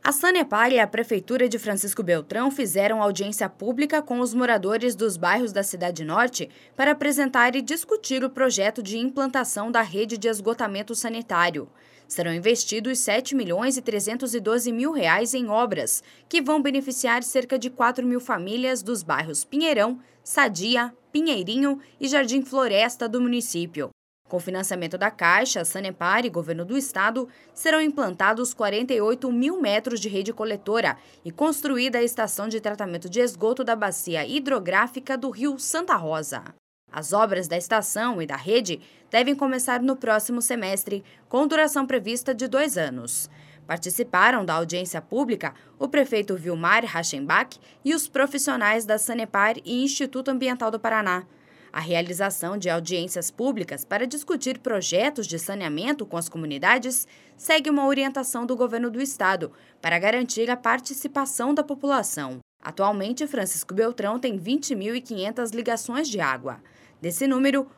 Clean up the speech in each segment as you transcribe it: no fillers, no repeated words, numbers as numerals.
A Sanepar e a Prefeitura de Francisco Beltrão fizeram audiência pública com os moradores dos bairros da Cidade Norte para apresentar e discutir o projeto de implantação da rede de esgotamento sanitário. Serão investidos R$ 7.312.000 em obras, que vão beneficiar cerca de 4.000 famílias dos bairros Pinheirão, Sadia, Pinheirinho e Jardim Floresta do município. Com financiamento da Caixa, Sanepar e Governo do Estado, serão implantados 48.000 metros de rede coletora e construída a estação de tratamento de esgoto da bacia hidrográfica do Rio Santa Rosa. As obras da estação e da rede devem começar no próximo semestre, com duração prevista de 2 anos. Participaram da audiência pública o prefeito Vilmar Rachenbach e os profissionais da Sanepar e Instituto Ambiental do Paraná. A realização de audiências públicas para discutir projetos de saneamento com as comunidades segue uma orientação do governo do estado para garantir a participação da população. Atualmente, Francisco Beltrão tem 20.500 ligações de água. Desse número,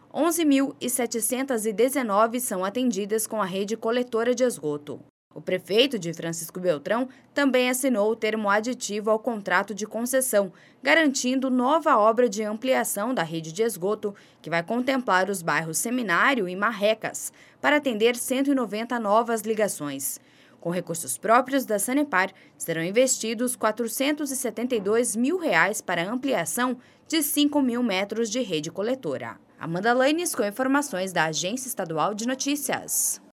11.719 são atendidas com a rede coletora de esgoto. O prefeito de Francisco Beltrão também assinou o termo aditivo ao contrato de concessão, garantindo nova obra de ampliação da rede de esgoto, que vai contemplar os bairros Seminário e Marrecas, para atender 190 novas ligações. Com recursos próprios da Sanepar, serão investidos R$ 472.000 para a ampliação de 5.000 metros de rede coletora. Amanda Lanes com informações da Agência Estadual de Notícias.